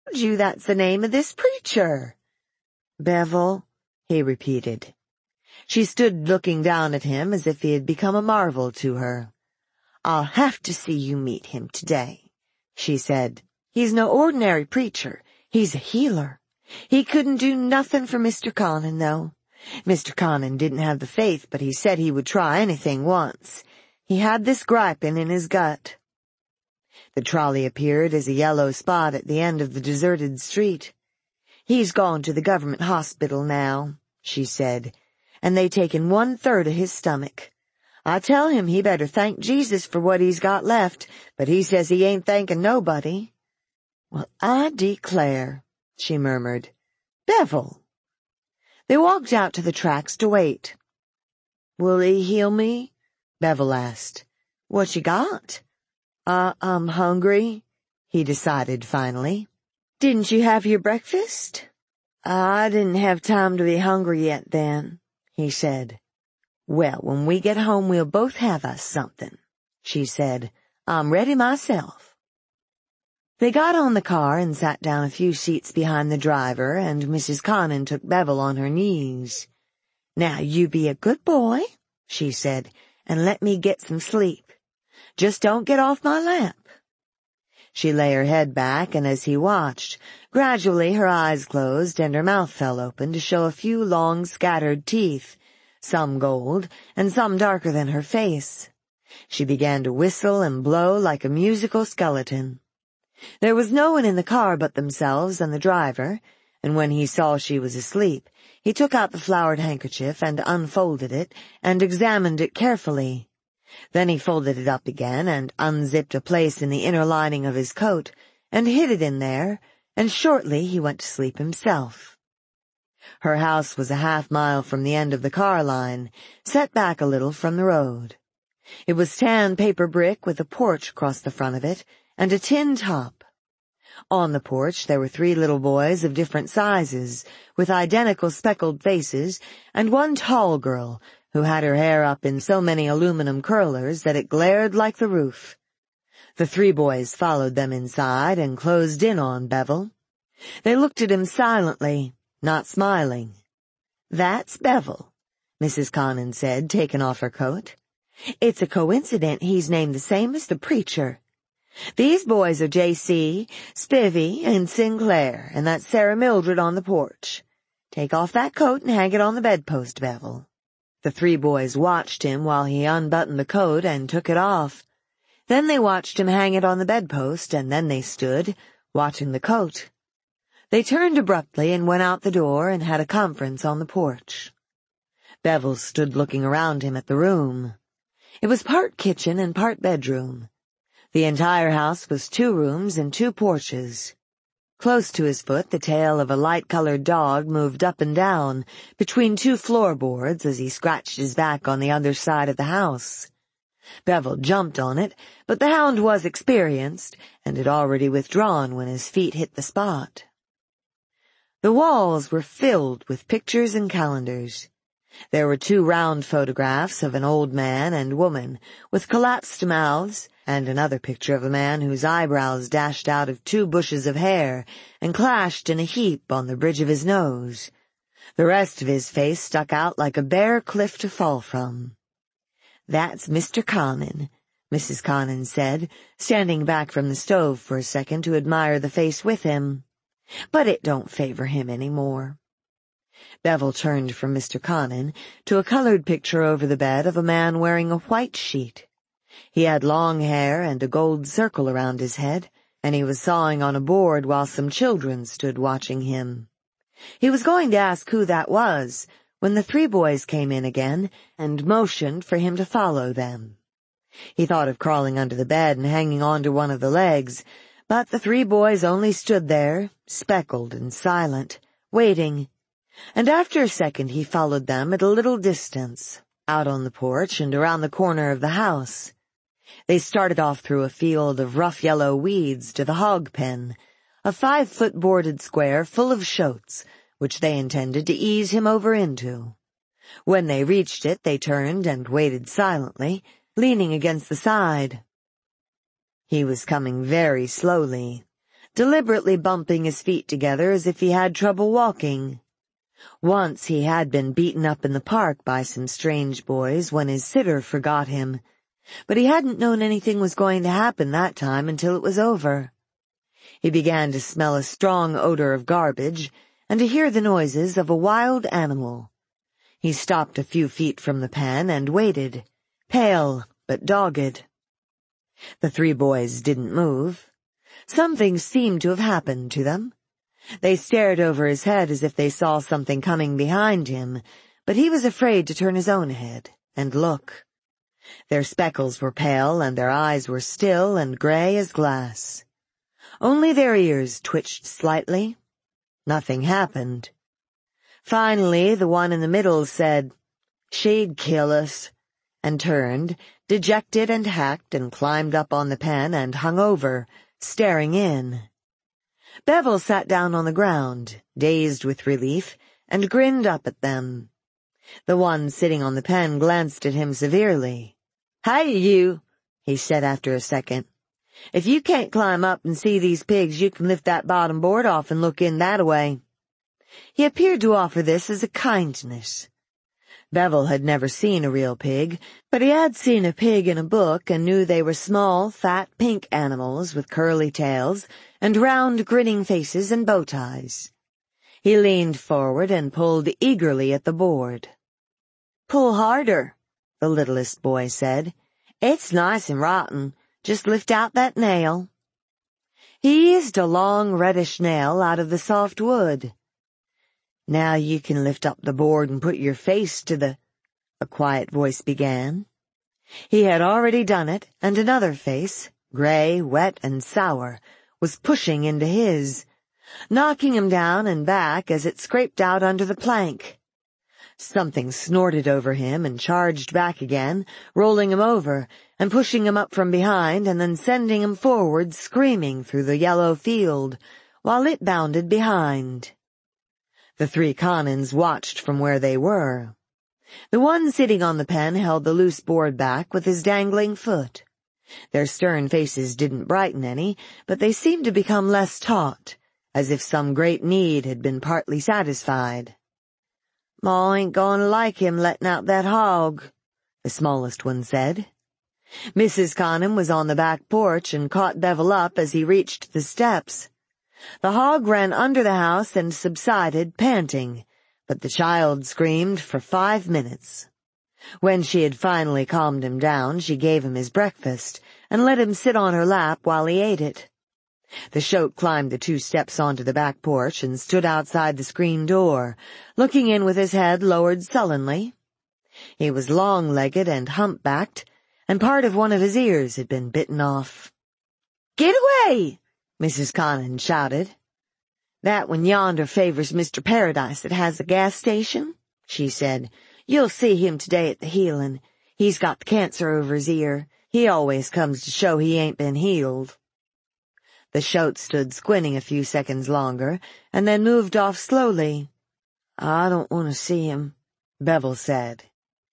You, that's the name of this preacher." "Bevel," he repeated. She stood looking down at him as if he had become a marvel to her. "I'll have to see you meet him today," she said. "He's no ordinary preacher. He's a healer. He couldn't do nothing for Mr. Connon, though. Mr. Connon didn't have the faith, but he said he would try anything once. He had this griping in his gut." The trolley appeared as a yellow spot at the end of the deserted street. "He's gone to the government hospital now," she said, "and they taken 1/3 of his stomach. I tell him he better thank Jesus for what he's got left, but he says he ain't thanking nobody." "Well, I declare," she murmured. "Bevel." They walked out to the tracks to wait. "Will he heal me?" Bevel asked. "What you got?" I'm hungry," he decided finally. "Didn't you have your breakfast?" "I didn't have time to be hungry yet then," he said. "Well, when we get home we'll both have us something," she said. "I'm ready myself." They got on the car and sat down a few seats behind the driver, and Mrs. Connon took Bevel on her knees. "Now you be a good boy," she said, "and let me get some sleep. Just don't get off my lap." She lay her head back, and as he watched, gradually her eyes closed and her mouth fell open to show a few long scattered teeth, some gold and some darker than her face. She began to whistle and blow like a musical skeleton. There was no one in the car but themselves and the driver, and when he saw she was asleep, he took out the flowered handkerchief and unfolded it and examined it carefully. Then he folded it up again and unzipped a place in the inner lining of his coat and hid it in there, and shortly he went to sleep himself. Her house was a half-mile from the end of the car line, set back a little from the road. It was tan paper brick with a porch across the front of it and a tin top. On the porch there were 3 little boys of different sizes, with identical speckled faces, and one tall girl who had her hair up in so many aluminum curlers that it glared like the roof. The 3 boys followed them inside and closed in on Bevel. They looked at him silently, not smiling. "That's Bevel," Mrs. Connon said, taking off her coat. "It's a coincidence he's named the same as the preacher. These boys are J.C., Spivey, and Sinclair, and that's Sarah Mildred on the porch. Take off that coat and hang it on the bedpost, Bevel." The 3 boys watched him while he unbuttoned the coat and took it off. Then they watched him hang it on the bedpost, and then they stood, watching the coat. They turned abruptly and went out the door and had a conference on the porch. Bevel stood looking around him at the room. It was part kitchen and part bedroom. The entire house was 2 rooms and 2 porches. Close to his foot, the tail of a light-colored dog moved up and down between 2 floorboards as he scratched his back on the other side of the house. Bevel jumped on it, but the hound was experienced and had already withdrawn when his feet hit the spot. The walls were filled with pictures and calendars. There were 2 round photographs of an old man and woman with collapsed mouths, and another picture of a man whose eyebrows dashed out of 2 bushes of hair and clashed in a heap on the bridge of his nose. The rest of his face stuck out like a bare cliff to fall from. "That's Mr. Connon," Mrs. Connon said, standing back from the stove for a second to admire the face with him. "But it don't favor him any more." Bevel turned from Mr. Connon to a colored picture over the bed of a man wearing a white sheet. He had long hair and a gold circle around his head, and he was sawing on a board while some children stood watching him. He was going to ask who that was when the 3 boys came in again and motioned for him to follow them. He thought of crawling under the bed and hanging on to one of the legs, but the 3 boys only stood there, speckled and silent, waiting, and after a second he followed them at a little distance, out on the porch and around the corner of the house. They started off through a field of rough yellow weeds to the hog pen, a 5-foot boarded square full of shoats, which they intended to ease him over into. When they reached it, they turned and waited silently, leaning against the side. He was coming very slowly. deliberately bumping his feet together as if he had trouble walking. Once he had been beaten up in the park by some strange boys when his sitter forgot him, but he hadn't known anything was going to happen that time until it was over. He began to smell a strong odor of garbage and to hear the noises of a wild animal. He stopped a few feet from the pen and waited, pale but dogged. The three boys didn't move. Something seemed to have happened to them. They stared over his head as if they saw something coming behind him, but he was afraid to turn his own head and look. Their speckles were pale and their eyes were still and gray as glass. Only their ears twitched slightly. Nothing happened. Finally, the one in the middle said, "She'd kill us," and turned, dejected and hacked, and climbed up on the pen and hung over, staring in. Bevel sat down on the ground, dazed with relief, and grinned up at them. The one sitting on the pen glanced at him severely. "Hey, you," he said after a second. "If you can't climb up and see these pigs, you can lift that bottom board off and look in that-a-way." He appeared to offer this as a kindness. Bevel had never seen a real pig, but he had seen a pig in a book and knew they were small, fat, pink animals with curly tails and round, grinning faces and bow ties. He leaned forward and pulled eagerly at the board. "Pull harder," the littlest boy said. "It's nice and rotten. Just lift out that nail." He eased a long, reddish nail out of the soft wood. "Now you can lift up the board and put your face to the—" a quiet voice began. He had already done it, and another face, gray, wet, and sour, was pushing into his, knocking him down and back as it scraped out under the plank. Something snorted over him and charged back again, rolling him over and pushing him up from behind and then sending him forward screaming through the yellow field, while it bounded behind. The three Conans watched from where they were. The one sitting on the pen held the loose board back with his dangling foot. Their stern faces didn't brighten any, but they seemed to become less taut, as if some great need had been partly satisfied. "Ma ain't gonna like him letting out that hog," the smallest one said. Mrs. Conan was on the back porch and caught Bevel up as he reached the steps. The hog ran under the house and subsided, panting, but the child screamed for 5 minutes. When she had finally calmed him down, she gave him his breakfast and let him sit on her lap while he ate it. The shoat climbed the 2 steps onto the back porch and stood outside the screen door, looking in with his head lowered sullenly. He was long-legged and hump-backed, and part of one of his ears had been bitten off. "Get away!" Mrs. Conan shouted. "That one yonder favors Mr. Paradise that has the gas station," she said. "You'll see him today at the healing. He's got the cancer over his ear. He always comes to show he ain't been healed." The shoat stood squinting a few seconds longer, and then moved off slowly. "I don't want to see him," Bevel said.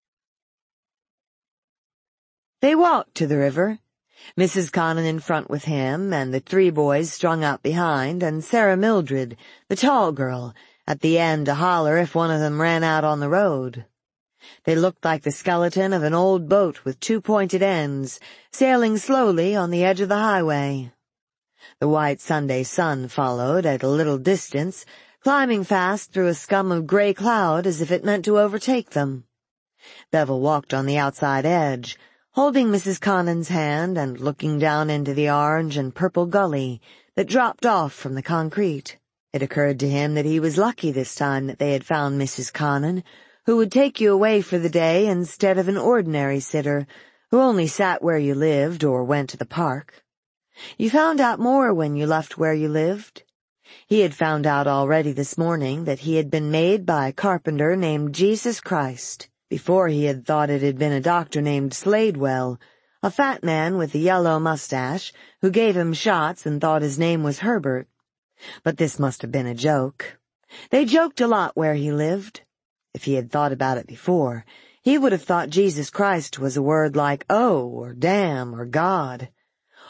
They walked to the river, Mrs. Conan in front with him, and the 3 boys strung out behind, and Sarah Mildred, the tall girl, at the end to holler if one of them ran out on the road. They looked like the skeleton of an old boat with 2 pointed ends, sailing slowly on the edge of the highway. The white Sunday sun followed at a little distance, climbing fast through a scum of gray cloud as if it meant to overtake them. Bevel walked on the outside edge, holding Mrs. Conan's hand and looking down into the orange and purple gully that dropped off from the concrete. It occurred to him that he was lucky this time that they had found Mrs. Conan, who would take you away for the day instead of an ordinary sitter who only sat where you lived or went to the park. You found out more when you left where you lived. He had found out already this morning that he had been made by a carpenter named Jesus Christ. Before he had thought it had been a doctor named Sladewell, a fat man with a yellow mustache, who gave him shots and thought his name was Herbert. But this must have been a joke. They joked a lot where he lived. If he had thought about it before, he would have thought Jesus Christ was a word like oh or damn or God.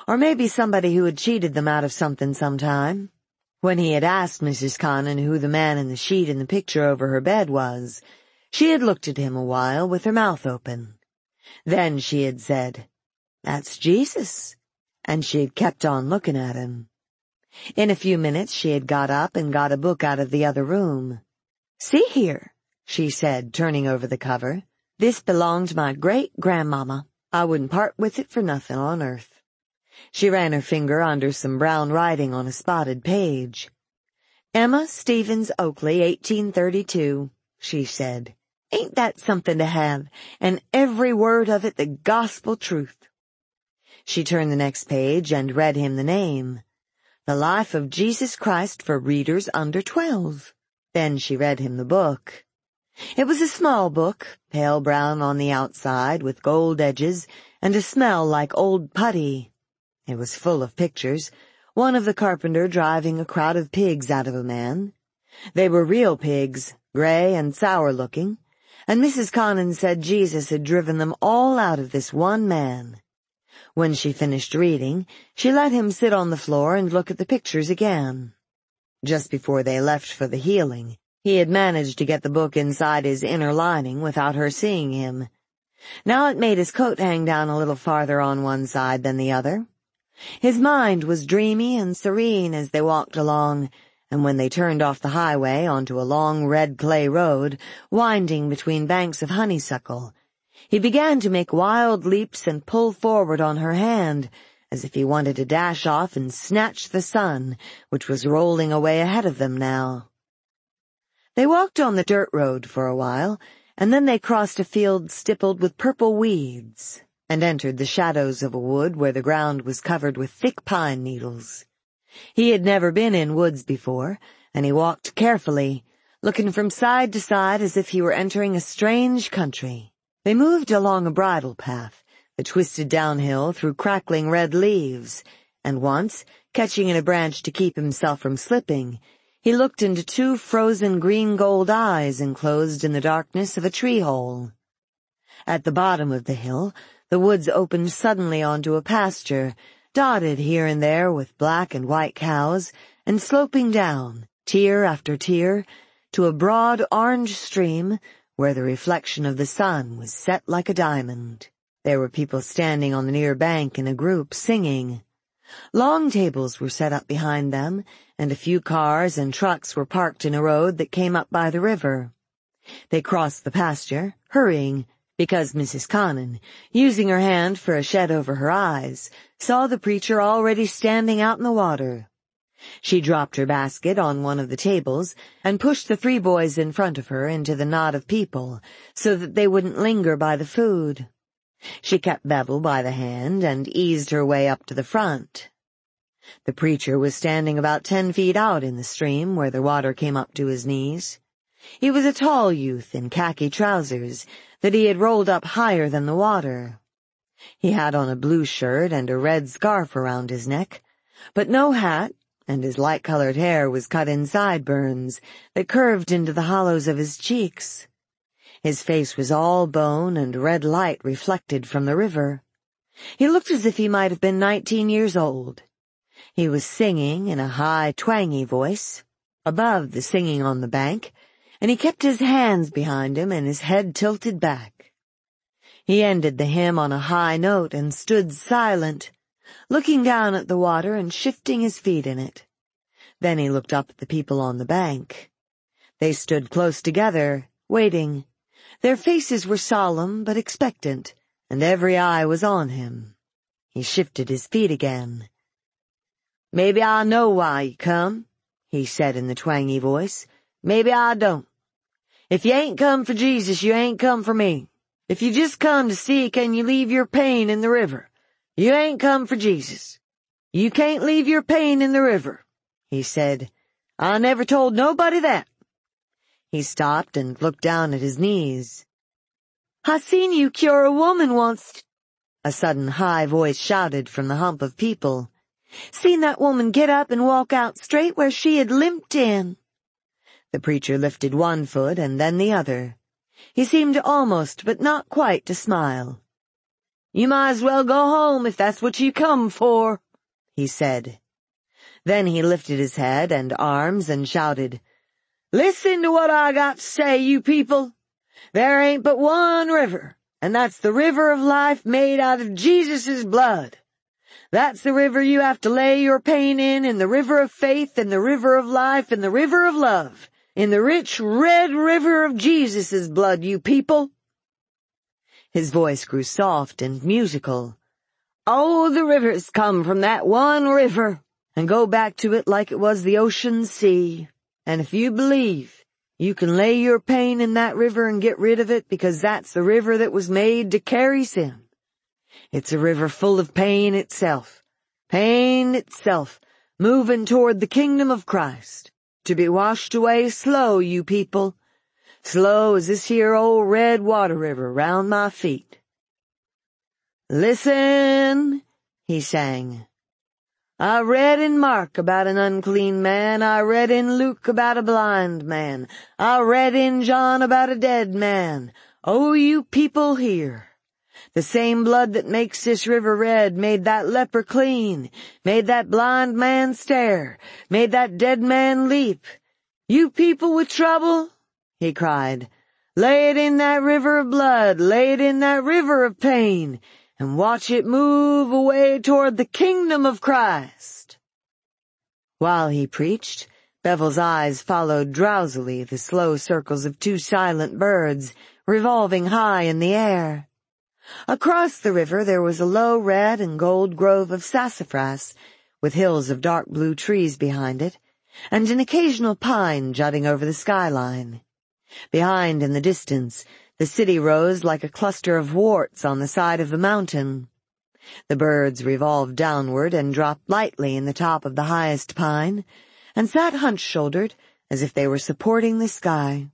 Or maybe somebody who had cheated them out of something sometime. When he had asked Mrs. Connon who the man in the sheet in the picture over her bed was, she had looked at him a while with her mouth open. Then she had said, "That's Jesus," and she had kept on looking at him. In a few minutes she had got up and got a book out of the other room. "See here," she said, turning over the cover. "This belonged to my great-grandmama. I wouldn't part with it for nothing on earth." She ran her finger under some brown writing on a spotted page. "Emma Stevens Oakley, 1832, she said. "Ain't that something to have, and every word of it the gospel truth." She turned the next page and read him the name. "The Life of Jesus Christ for Readers Under 12. Then she read him the book. It was a small book, pale brown on the outside with gold edges and a smell like old putty. It was full of pictures, one of the carpenter driving a crowd of pigs out of a man. They were real pigs, gray and sour-looking, and Mrs. Connon said Jesus had driven them all out of this one man. When she finished reading, she let him sit on the floor and look at the pictures again. Just before they left for the healing, he had managed to get the book inside his inner lining without her seeing him. Now it made his coat hang down a little farther on one side than the other. His mind was dreamy and serene as they walked along, and when they turned off the highway onto a long red clay road winding between banks of honeysuckle, he began to make wild leaps and pull forward on her hand, as if he wanted to dash off and snatch the sun, which was rolling away ahead of them now. They walked on the dirt road for a while, and then they crossed a field stippled with purple weeds, and entered the shadows of a wood where the ground was covered with thick pine needles. He had never been in woods before, and he walked carefully, looking from side to side as if he were entering a strange country. They moved along a bridle path that twisted downhill through crackling red leaves, and once, catching in a branch to keep himself from slipping, he looked into two frozen green-gold eyes enclosed in the darkness of a tree-hole. At the bottom of the hill, the woods opened suddenly onto a pasture, dotted here and there with black and white cows, and sloping down, tier after tier, to a broad orange stream where the reflection of the sun was set like a diamond. There were people standing on the near bank in a group, singing. Long tables were set up behind them, and a few cars and trucks were parked in a road that came up by the river. They crossed the pasture, hurrying, because Mrs. Connon, using her hand for a shed over her eyes, saw the preacher already standing out in the water. She dropped her basket on one of the tables and pushed the three boys in front of her into the knot of people so that they wouldn't linger by the food. She kept Bevel by the hand and eased her way up to the front. The preacher was standing about 10 feet out in the stream where the water came up to his knees. He was a tall youth in khaki trousers that he had rolled up higher than the water. He had on a blue shirt and a red scarf around his neck, but no hat, and his light-colored hair was cut in sideburns that curved into the hollows of his cheeks. His face was all bone and red light reflected from the river. He looked as if he might have been 19 years old. He was singing in a high, twangy voice, above the singing on the bank, and he kept his hands behind him and his head tilted back. He ended the hymn on a high note and stood silent, looking down at the water and shifting his feet in it. Then he looked up at the people on the bank. They stood close together, waiting. Their faces were solemn but expectant, and every eye was on him. He shifted his feet again. "Maybe I know why you come," he said in the twangy voice. "Maybe I don't. If you ain't come for Jesus, you ain't come for me. If you just come to see can you leave your pain in the river, you ain't come for Jesus. You can't leave your pain in the river," he said. "I never told nobody that." He stopped and looked down at his knees. "I seen you cure a woman once," a sudden high voice shouted from the hump of people. "Seen that woman get up and walk out straight where she had limped in." The preacher lifted one foot and then the other. He seemed almost but not quite to smile. You might as well go home if that's what you come for," he said. Then he lifted his head and arms and shouted, "Listen to what I got to say, you people. There ain't but one river, and that's the river of life made out of Jesus' blood. That's the river you have to lay your pain in the river of faith, in the river of life, in the river of love, in the rich red river of Jesus' blood, you people." His voice grew soft and musical. "Oh, the rivers come from that one river, and go back to it like it was the ocean sea. And if you believe, you can lay your pain in that river and get rid of it, because that's the river that was made to carry sin. It's a river full of pain itself, moving toward the kingdom of Christ, to be washed away slow, you people, slow as this here old red water river round my feet." "Listen," he sang. "I read in Mark about an unclean man. I read in Luke about a blind man. I read in John about a dead man. Oh, you people here. The same blood that makes this river red made that leper clean, made that blind man stare, made that dead man leap. You people with trouble," he cried, "lay it in that river of blood, lay it in that river of pain, and watch it move away toward the kingdom of Christ." While he preached, Bevel's eyes followed drowsily the slow circles of two silent birds revolving high in the air. Across the river there was a low red and gold grove of sassafras, with hills of dark blue trees behind it, and an occasional pine jutting over the skyline. Behind, in the distance, the city rose like a cluster of warts on the side of the mountain. The birds revolved downward and dropped lightly in the top of the highest pine, and sat hunch-shouldered as if they were supporting the sky.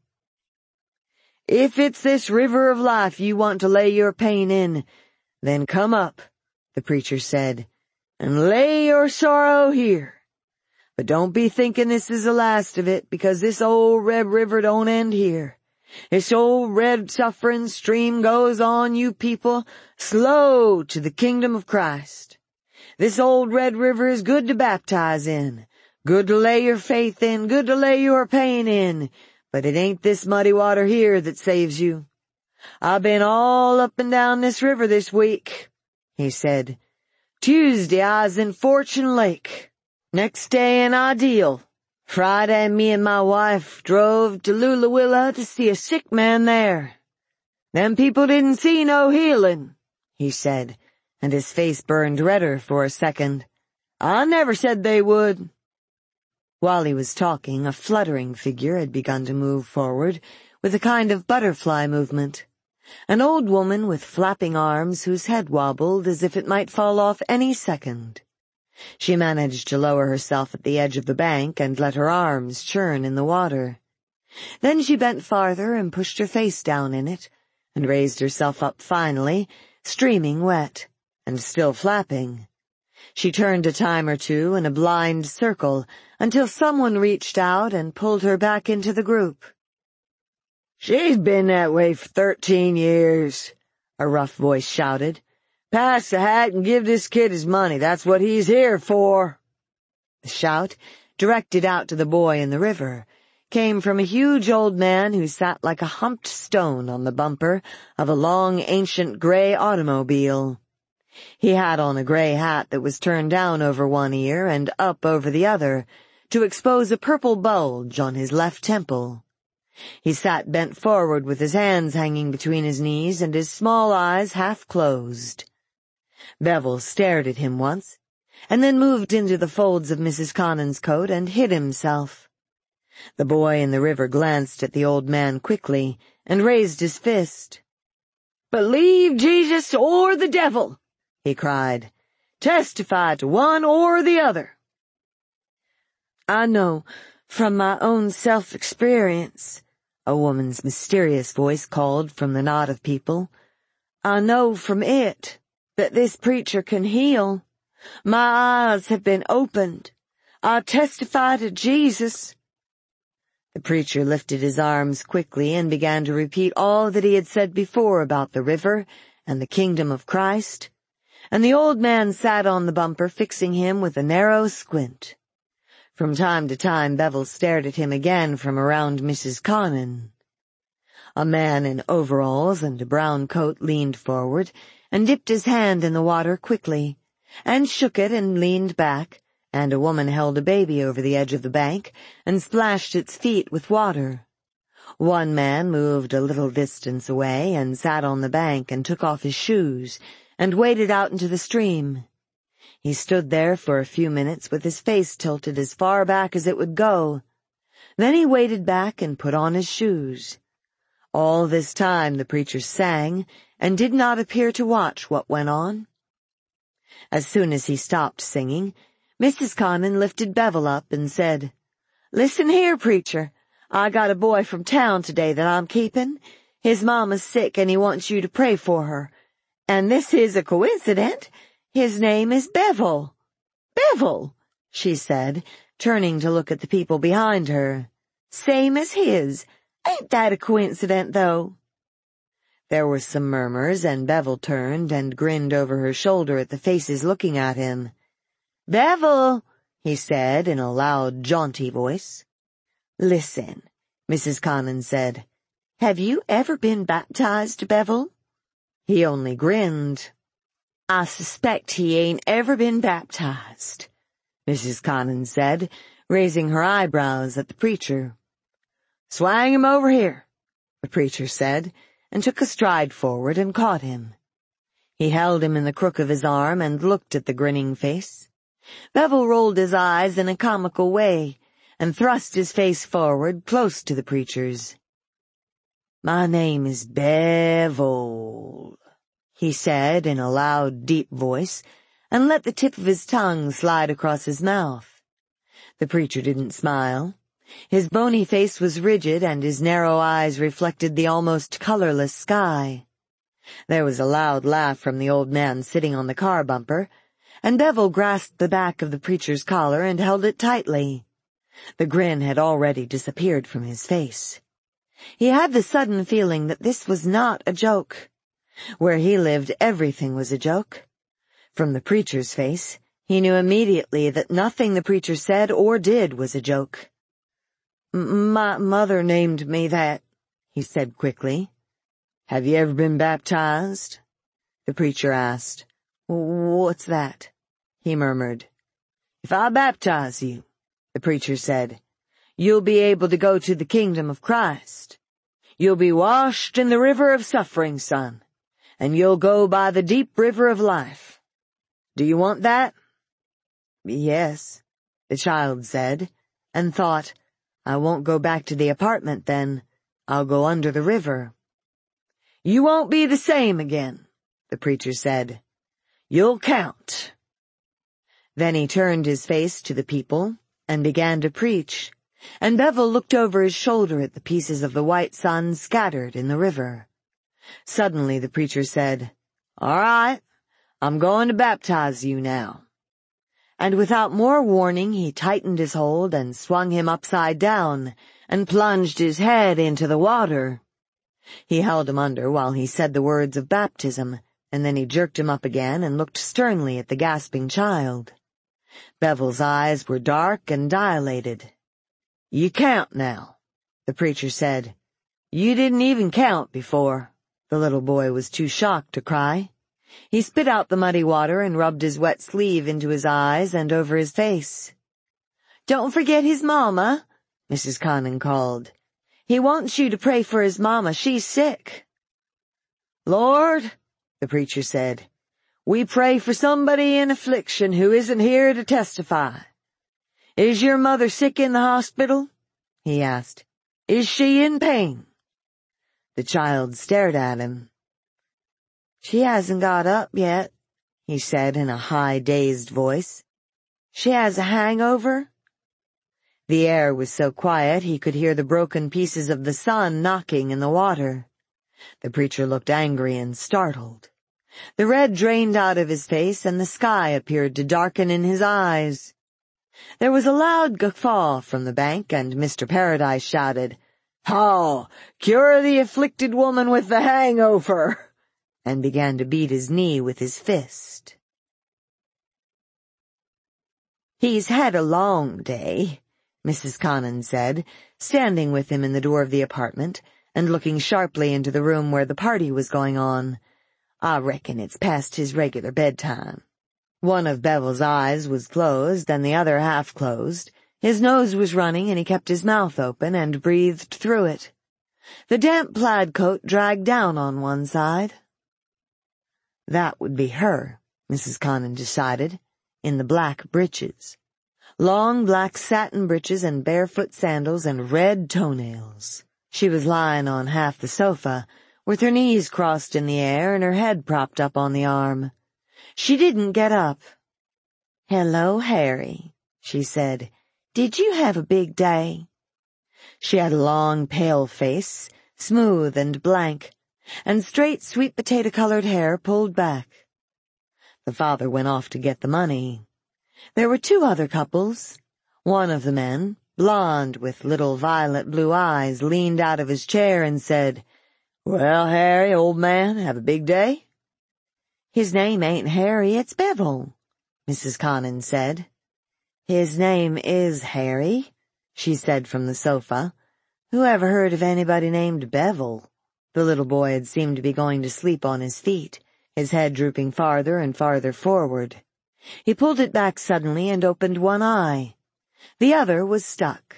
"If it's this river of life you want to lay your pain in, then come up," the preacher said, "and lay your sorrow here. But don't be thinking this is the last of it, because this old red river don't end here. This old red suffering stream goes on, you people, slow to the kingdom of Christ. This old red river is good to baptize in, good to lay your faith in, good to lay your pain in, but it ain't this muddy water here that saves you. I've been all up and down this river this week," he said. "Tuesday I was in Fortune Lake. Next day in Ideal. Friday me and my wife drove to Lulawilla to see a sick man there. Them people didn't see no healing," he said, and his face burned redder for a second. "I never said they would." While he was talking, a fluttering figure had begun to move forward with a kind of butterfly movement. An old woman with flapping arms whose head wobbled as if it might fall off any second. She managed to lower herself at the edge of the bank and let her arms churn in the water. Then she bent farther and pushed her face down in it, and raised herself up finally, streaming wet, and still flapping. She turned a time or two in a blind circle until someone reached out and pulled her back into the group. "She's been that way for 13 years, a rough voice shouted. "Pass the hat and give this kid his money. That's what he's here for." The shout, directed out to the boy in the river, came from a huge old man who sat like a humped stone on the bumper of a long, ancient gray automobile. He had on a gray hat that was turned down over one ear and up over the other, to expose a purple bulge on his left temple. He sat bent forward with his hands hanging between his knees and his small eyes half closed. Bevel stared at him once, and then moved into the folds of Mrs. Connon's coat and hid himself. The boy in the river glanced at the old man quickly and raised his fist. "Believe Jesus or the devil!" he cried. "Testify to one or the other." "I know, from my own self-experience," a woman's mysterious voice called from the knot of people. "I know from it that this preacher can heal. My eyes have been opened. I testify to Jesus." The preacher lifted his arms quickly and began to repeat all that he had said before about the river and the kingdom of Christ, and the old man sat on the bumper fixing him with a narrow squint. From time to time Bevel stared at him again from around Mrs. Connon. A man in overalls and a brown coat leaned forward and dipped his hand in the water quickly, and shook it and leaned back, and a woman held a baby over the edge of the bank and splashed its feet with water. One man moved a little distance away and sat on the bank and took off his shoes and waded out into the stream. He stood there for a few minutes with his face tilted as far back as it would go. Then he waded back and put on his shoes. All this time the preacher sang and did not appear to watch what went on. As soon as he stopped singing, Mrs. Connon lifted Bevel up and said, "Listen here, preacher. I got a boy from town today that I'm keeping. His mama's sick and he wants you to pray for her. And this is a coincidence. His name is Bevel." "Bevel," she said, turning to look at the people behind her. "Same as his. Ain't that a coincidence, though?" There were some murmurs, and Bevel turned and grinned over her shoulder at the faces looking at him. "Bevel," he said in a loud, jaunty voice. "Listen," Mrs. Connon said. "Have you ever been baptized, Bevel?" He only grinned. "I suspect he ain't ever been baptized," Mrs. Connon said, raising her eyebrows at the preacher. "Swang him over here," the preacher said, and took a stride forward and caught him. He held him in the crook of his arm and looked at the grinning face. Bevel rolled his eyes in a comical way and thrust his face forward close to the preacher's. "My name is Bevel," he said in a loud, deep voice, and let the tip of his tongue slide across his mouth. The preacher didn't smile. His bony face was rigid, and his narrow eyes reflected the almost colorless sky. There was a loud laugh from the old man sitting on the car bumper, and Bevel grasped the back of the preacher's collar and held it tightly. The grin had already disappeared from his face. He had the sudden feeling that this was not a joke. Where he lived, everything was a joke. From the preacher's face, he knew immediately that nothing the preacher said or did was a joke. "My mother named me that," he said quickly. "Have you ever been baptized?" the preacher asked. "What's that?" he murmured. "If I baptize you," the preacher said, "you'll be able to go to the kingdom of Christ. You'll be washed in the river of suffering, son, and you'll go by the deep river of life. Do you want that?" "Yes," the child said, and thought, "I won't go back to the apartment then. I'll go under the river." "You won't be the same again," the preacher said. "You'll count." Then he turned his face to the people and began to preach, and Bevel looked over his shoulder at the pieces of the white sun scattered in the river. Suddenly the preacher said, "All right, I'm going to baptize you now." And without more warning he tightened his hold and swung him upside down and plunged his head into the water. He held him under while he said the words of baptism, and then he jerked him up again and looked sternly at the gasping child. Bevel's eyes were dark and dilated. "You count now," the preacher said. "You didn't even count before." The little boy was too shocked to cry. He spit out the muddy water and rubbed his wet sleeve into his eyes and over his face. "Don't forget his mama," Mrs. Connon called. "He wants you to pray for his mama. She's sick." "Lord," the preacher said, "we pray for somebody in affliction who isn't here to testify. Is your mother sick in the hospital?" he asked. "Is she in pain?" The child stared at him. "She hasn't got up yet," he said in a high, dazed voice. "She has a hangover." The air was so quiet he could hear the broken pieces of the sun knocking in the water. The preacher looked angry and startled. The red drained out of his face and the sky appeared to darken in his eyes. There was a loud guffaw from the bank, and Mr. Paradise shouted, "Oh, cure the afflicted woman with the hangover!" and began to beat his knee with his fist. "He's had a long day," Mrs. Connon said, standing with him in the door of the apartment and looking sharply into the room where the party was going on. "I reckon it's past his regular bedtime." One of Bevel's eyes was closed and the other half closed. His nose was running and he kept his mouth open and breathed through it. The damp plaid coat dragged down on one side. That would be her, Mrs. Connon decided, in the black breeches. Long black satin breeches and barefoot sandals and red toenails. She was lying on half the sofa, with her knees crossed in the air and her head propped up on the arm. She didn't get up. "Hello, Harry," she said. "Did you have a big day?" She had a long, pale face, smooth and blank, and straight sweet potato-colored hair pulled back. The father went off to get the money. There were two other couples. One of the men, blond with little violet blue eyes, leaned out of his chair and said, "Well, Harry, old man, have a big day?" "His name ain't Harry, it's Bevel," Mrs. Connon said. "His name is Harry," she said from the sofa. "Who ever heard of anybody named Bevel?" The little boy had seemed to be going to sleep on his feet, his head drooping farther and farther forward. He pulled it back suddenly and opened one eye. The other was stuck.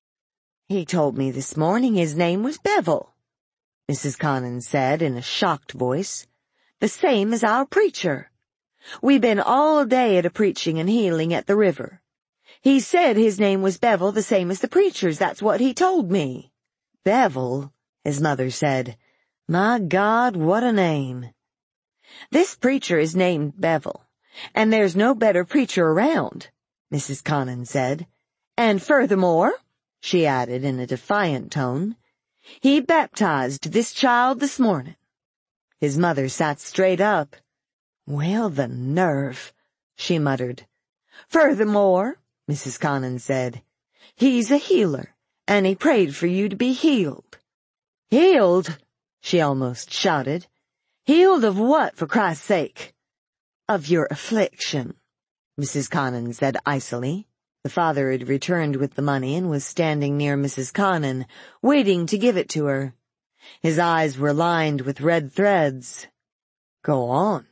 "He told me this morning his name was Bevel," Mrs. Connon said in a shocked voice. "The same as our preacher. We been all day at a preaching and healing at the river. He said his name was Bevel, the same as the preacher's. That's what he told me." "Bevel," his mother said. "My God, what a name." "This preacher is named Bevel, and there's no better preacher around," Mrs. Connon said. "And furthermore," she added in a defiant tone, "he baptized this child this morning." His mother sat straight up. "Well, the nerve," she muttered. "Furthermore," Mrs. Connon said, "he's a healer, and he prayed for you to be healed." "Healed?" she almost shouted. "Healed of what, for Christ's sake?" "Of your affliction," Mrs. Connon said icily. The father had returned with the money and was standing near Mrs. Connon, waiting to give it to her. His eyes were lined with red threads. Go on,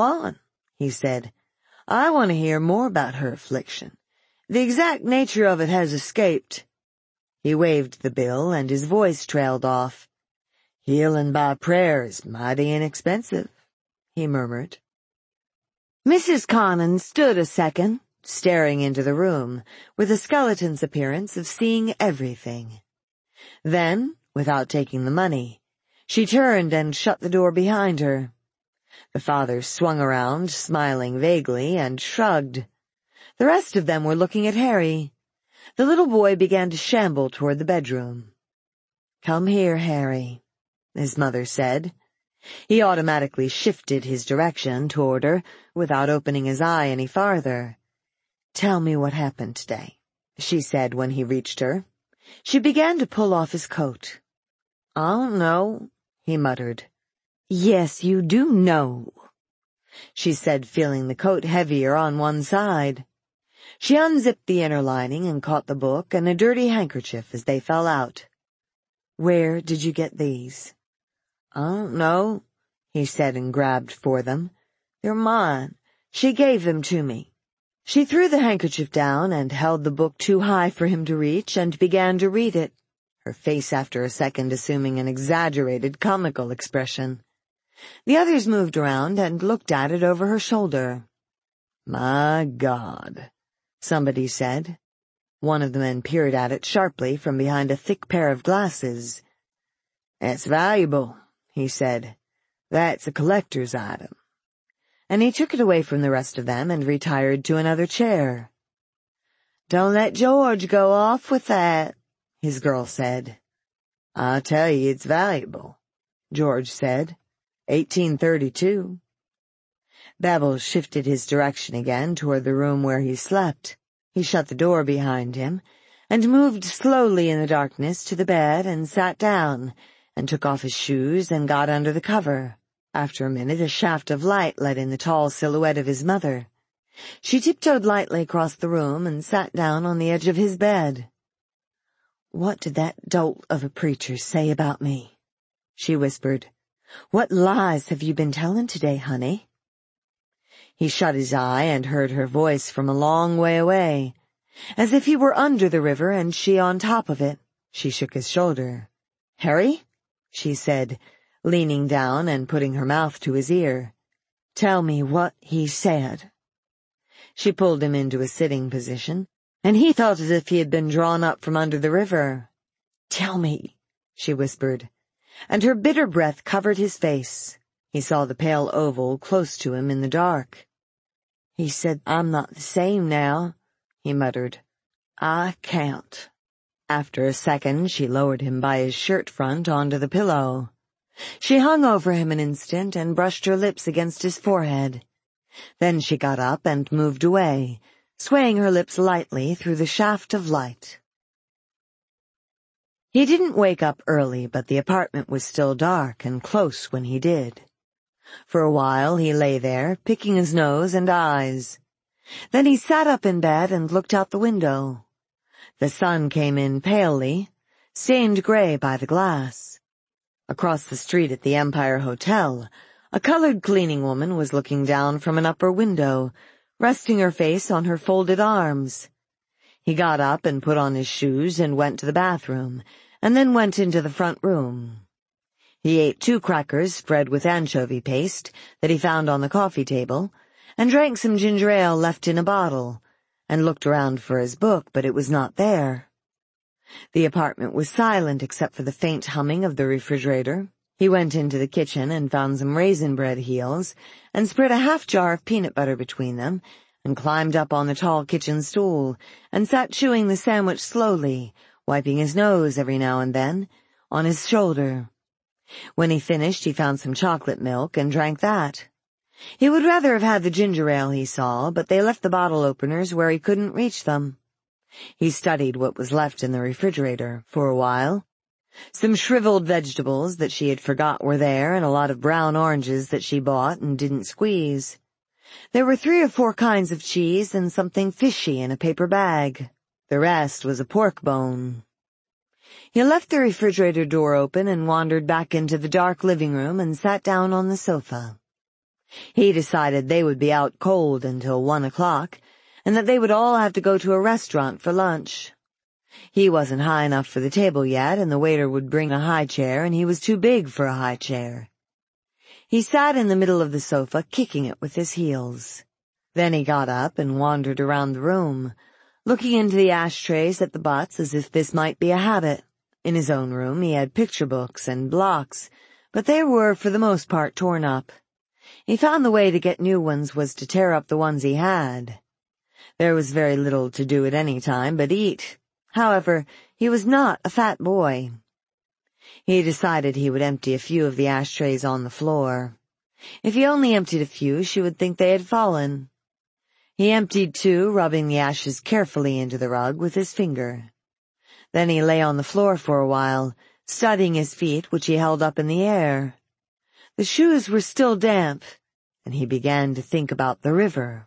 he said. "I want to hear more about her affliction. The exact nature of it has escaped." He waved the bill, and his voice trailed off. "Healing by prayer is mighty inexpensive," he murmured. Mrs. Connon stood a second, staring into the room, with a skeleton's appearance of seeing everything. Then, without taking the money, she turned and shut the door behind her. The father swung around, smiling vaguely, and shrugged. The rest of them were looking at Harry. The little boy began to shamble toward the bedroom. "Come here, Harry," his mother said. He automatically shifted his direction toward her, without opening his eye any farther. "Tell me what happened today," she said when he reached her. She began to pull off his coat. "I don't know," he muttered. "Yes, you do know," she said, feeling the coat heavier on one side. She unzipped the inner lining and caught the book and a dirty handkerchief as they fell out. "Where did you get these?" "I don't know," he said and grabbed for them. "They're mine. She gave them to me." She threw the handkerchief down and held the book too high for him to reach and began to read it, her face after a second assuming an exaggerated comical expression. The others moved around and looked at it over her shoulder. "My God," somebody said. One of the men peered at it sharply from behind a thick pair of glasses. "It's valuable," he said. "That's a collector's item." And he took it away from the rest of them and retired to another chair. "Don't let George go off with that," his girl said. "I tell you it's valuable," George said. 1832. Bevel shifted his direction again toward the room where he slept. He shut the door behind him and moved slowly in the darkness to the bed and sat down and took off his shoes and got under the cover. After a minute, a shaft of light let in the tall silhouette of his mother. She tiptoed lightly across the room and sat down on the edge of his bed. "What did that dolt of a preacher say about me?" she whispered. "What lies have you been telling today, honey?" He shut his eye and heard her voice from a long way away. As if he were under the river and she on top of it. She shook his shoulder. "Harry?" she said, leaning down and putting her mouth to his ear. "Tell me what he said." She pulled him into a sitting position, and he felt as if he had been drawn up from under the river. "Tell me," she whispered, and her bitter breath covered his face. He saw the pale oval close to him in the dark. "He said I'm not the same now," he muttered. "I can't." After a second, she lowered him by his shirt front onto the pillow. She hung over him an instant and brushed her lips against his forehead. Then she got up and moved away, swaying her lips lightly through the shaft of light. He didn't wake up early, but the apartment was still dark and close when he did. For a while he lay there, picking his nose and eyes. Then he sat up in bed and looked out the window. The sun came in palely, stained gray by the glass. Across the street at the Empire Hotel, a colored cleaning woman was looking down from an upper window, resting her face on her folded arms. He got up and put on his shoes and went to the bathroom, and then went into the front room. He ate 2 crackers spread with anchovy paste that he found on the coffee table, and drank some ginger ale left in a bottle, and looked around for his book, but it was not there. The apartment was silent except for the faint humming of the refrigerator. He went into the kitchen and found some raisin bread heels, and spread a half jar of peanut butter between them, and climbed up on the tall kitchen stool, and sat chewing the sandwich slowly, wiping his nose every now and then, on his shoulder. When he finished, he found some chocolate milk and drank that. He would rather have had the ginger ale he saw, but they left the bottle openers where he couldn't reach them. He studied what was left in the refrigerator for a while. Some shriveled vegetables that she had forgot were there, and a lot of brown oranges that she bought and didn't squeeze. There were 3 or 4 kinds of cheese and something fishy in a paper bag. The rest was a pork bone. He left the refrigerator door open and wandered back into the dark living room and sat down on the sofa. He decided they would be out cold until 1 o'clock, and that they would all have to go to a restaurant for lunch. He wasn't high enough for the table yet, and the waiter would bring a high chair, and he was too big for a high chair. He sat in the middle of the sofa, kicking it with his heels. Then he got up and wandered around the room, looking into the ashtrays at the butts as if this might be a habit. In his own room he had picture books and blocks, but they were for the most part torn up. He found the way to get new ones was to tear up the ones he had. There was very little to do at any time but eat. However, he was not a fat boy. He decided he would empty a few of the ashtrays on the floor. If he only emptied a few, she would think they had fallen. He emptied 2, rubbing the ashes carefully into the rug with his finger. Then he lay on the floor for a while, studying his feet, which he held up in the air. The shoes were still damp, and he began to think about the river.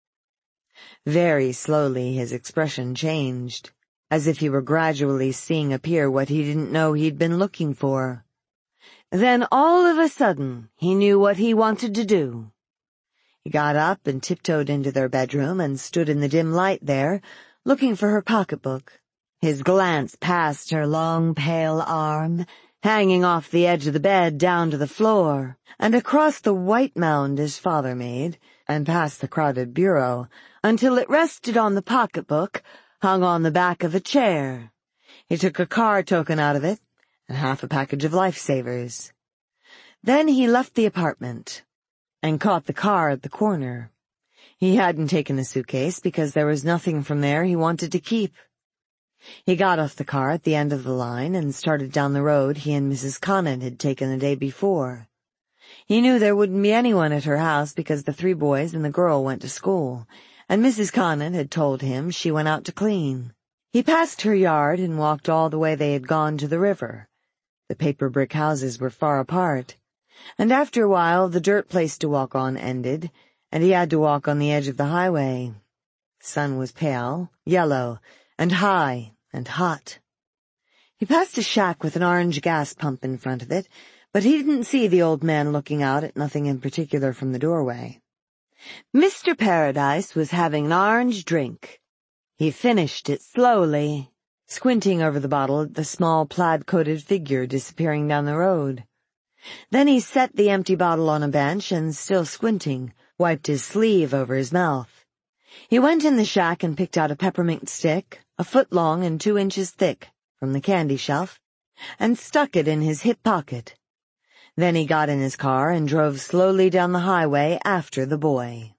Very slowly his expression changed, as if he were gradually seeing appear what he didn't know he'd been looking for. Then all of a sudden he knew what he wanted to do. He got up and tiptoed into their bedroom and stood in the dim light there, looking for her pocketbook. His glance passed her long, pale arm, hanging off the edge of the bed down to the floor, and across the white mound his father made, and past the crowded bureau, until it rested on the pocketbook, hung on the back of a chair. He took a car token out of it, and half a package of lifesavers. Then he left the apartment, and caught the car at the corner. He hadn't taken a suitcase because there was nothing from there he wanted to keep. He got off the car at the end of the line and started down the road he and Mrs. Conant had taken the day before. He knew there wouldn't be anyone at her house because the 3 boys and the girl went to school, and Mrs. Conant had told him she went out to clean. He passed her yard and walked all the way they had gone to the river. The paper brick houses were far apart. And after a while the dirt place to walk on ended, and he had to walk on the edge of the highway. The sun was pale, yellow, and high, and hot. He passed a shack with an orange gas pump in front of it, but he didn't see the old man looking out at nothing in particular from the doorway. Mr. Paradise was having an orange drink. He finished it slowly, squinting over the bottle at the small plaid-coated figure disappearing down the road. Then he set the empty bottle on a bench and, still squinting, wiped his sleeve over his mouth. He went in the shack and picked out a peppermint stick, a foot long and 2 inches thick, from the candy shelf, and stuck it in his hip pocket. Then he got in his car and drove slowly down the highway after the boy.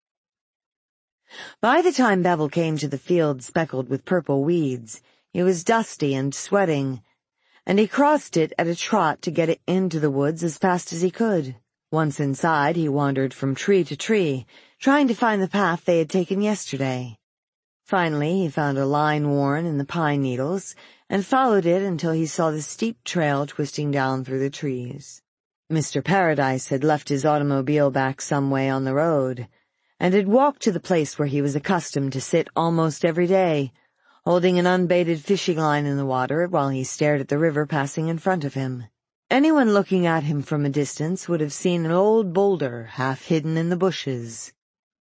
By the time Bevel came to the field speckled with purple weeds, he was dusty and sweating, and he crossed it at a trot to get it into the woods as fast as he could. Once inside, he wandered from tree to tree, trying to find the path they had taken yesterday. Finally, he found a line worn in the pine needles, and followed it until he saw the steep trail twisting down through the trees. Mr. Paradise had left his automobile back some way on the road, and had walked to the place where he was accustomed to sit almost every day, holding an unbaited fishing line in the water while he stared at the river passing in front of him. Anyone looking at him from a distance would have seen an old boulder half hidden in the bushes.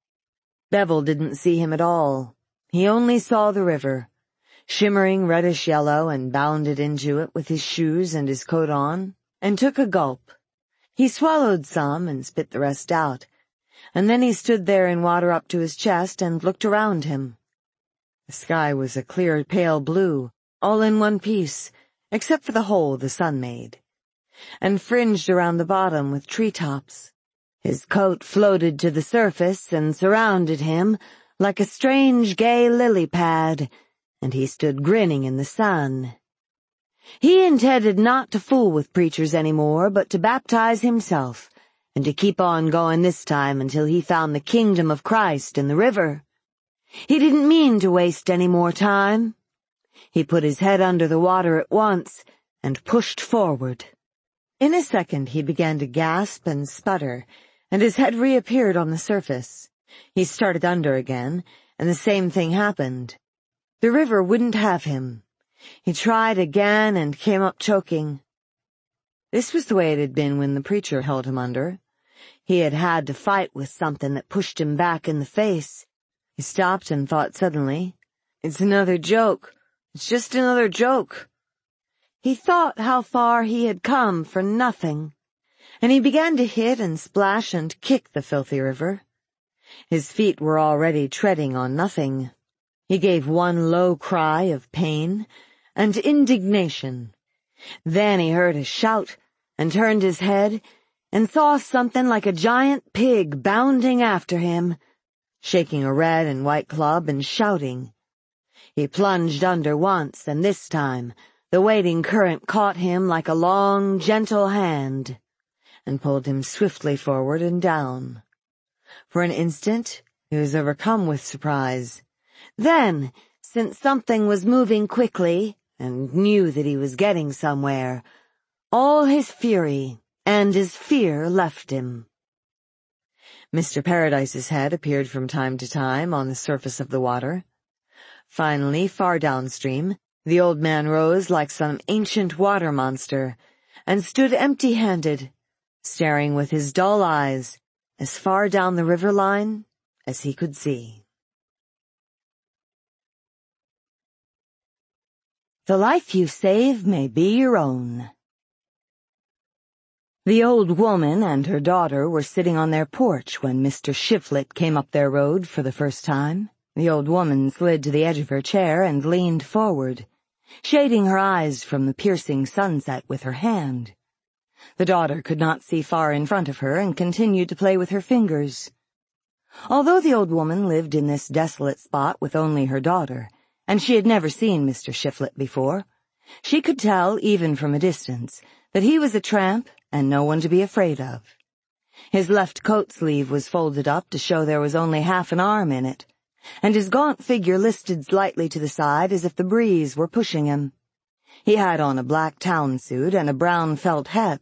Bevel didn't see him at all. He only saw the river, shimmering reddish-yellow, and bounded into it with his shoes and his coat on, and took a gulp. He swallowed some and spit the rest out, and then he stood there in water up to his chest and looked around him. The sky was a clear pale blue, all in one piece, except for the hole the sun made, and fringed around the bottom with treetops. His coat floated to the surface and surrounded him like a strange gay lily pad, and he stood grinning in the sun. He intended not to fool with preachers any more, but to baptize himself, and to keep on going this time until he found the kingdom of Christ in the river. He didn't mean to waste any more time. He put his head under the water at once and pushed forward. In a second he began to gasp and sputter, and his head reappeared on the surface. He started under again, and the same thing happened. The river wouldn't have him. He tried again and came up choking. This was the way it had been when the preacher held him under. He had had to fight with something that pushed him back in the face. He stopped and thought suddenly, "It's another joke. It's just another joke." He thought how far he had come for nothing, and he began to hit and splash and kick the filthy river. His feet were already treading on nothing. He gave one low cry of pain and indignation. Then he heard a shout and turned his head and saw something like a giant pig bounding after him, shaking a red and white club and shouting. He plunged under once, and this time the waiting current caught him like a long, gentle hand and pulled him swiftly forward and down. For an instant he was overcome with surprise. Then, since something was moving quickly and knew that he was getting somewhere, all his fury and his fear left him. Mr. Paradise's head appeared from time to time on the surface of the water. Finally, far downstream, the old man rose like some ancient water monster and stood empty-handed, staring with his dull eyes as far down the river line as he could see. The life you save may be your own. The old woman and her daughter were sitting on their porch when Mr. Shiflett came up their road for the first time. The old woman slid to the edge of her chair and leaned forward, shading her eyes from the piercing sunset with her hand. The daughter could not see far in front of her and continued to play with her fingers. Although the old woman lived in this desolate spot with only her daughter, and she had never seen Mr. Shiflett before, she could tell, even from a distance, that he was a tramp and no one to be afraid of. His left coat sleeve was folded up to show there was only half an arm in it, and his gaunt figure listed slightly to the side as if the breeze were pushing him. He had on a black town suit and a brown felt hat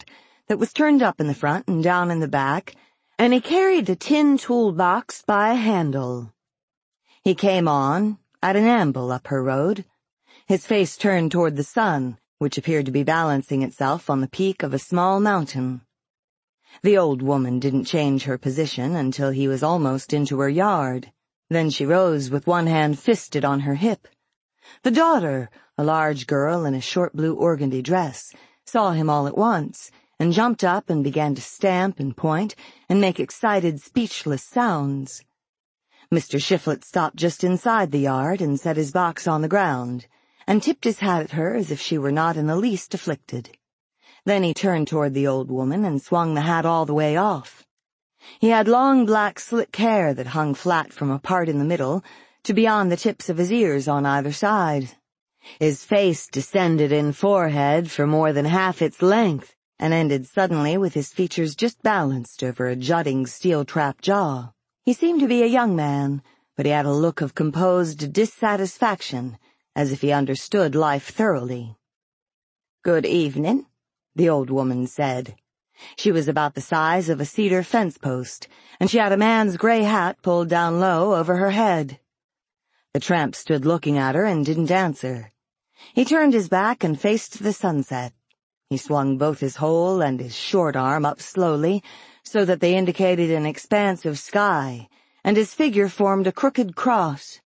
that was turned up in the front and down in the back, and he carried a tin toolbox by a handle. He came on, at an amble up her road, his face turned toward the sun, which appeared to be balancing itself on the peak of a small mountain. The old woman didn't change her position until he was almost into her yard. Then she rose with one hand fisted on her hip. The daughter, a large girl in a short blue organdy dress, saw him all at once, and jumped up and began to stamp and point and make excited, speechless sounds. Mr. Shiflett stopped just inside the yard and set his box on the ground, and tipped his hat at her as if she were not in the least afflicted. Then he turned toward the old woman and swung the hat all the way off. He had long black slick hair that hung flat from a part in the middle to beyond the tips of his ears on either side. His face descended in forehead for more than half its length, and ended suddenly with his features just balanced over a jutting steel-trap jaw. He seemed to be a young man, but he had a look of composed dissatisfaction, as if he understood life thoroughly. "Good evening," the old woman said. She was about the size of a cedar fence post, and she had a man's gray hat pulled down low over her head. The tramp stood looking at her and didn't answer. He turned his back and faced the sunset. He swung both his whole and his short arm up slowly, so that they indicated an expanse of sky, and his figure formed a crooked cross.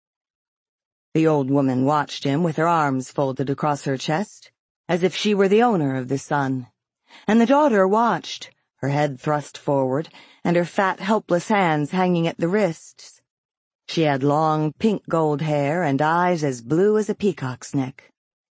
The old woman watched him with her arms folded across her chest, as if she were the owner of the sun, and the daughter watched, her head thrust forward, and her fat, helpless hands hanging at the wrists. She had long, pink-gold hair and eyes as blue as a peacock's neck.